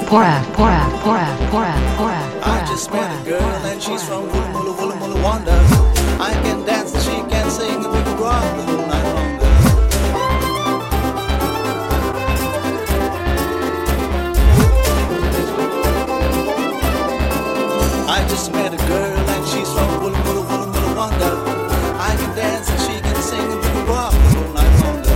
I just met a girl and she's from Woola Wanda. I can dance and she can sing and we can rock the whole night longer. I just met a girl and she's from Woola Wanda. I can dance and she can sing and we can rock the whole night longer.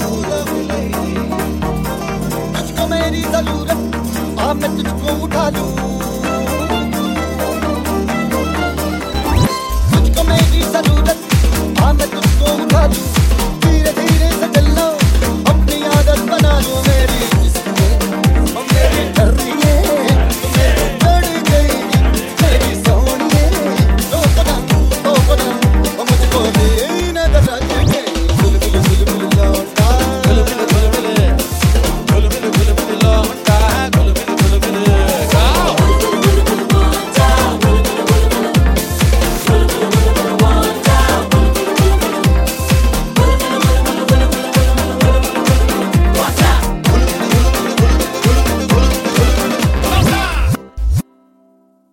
तुझको मेरी जरूरत, मैं तुझको उठा लूं।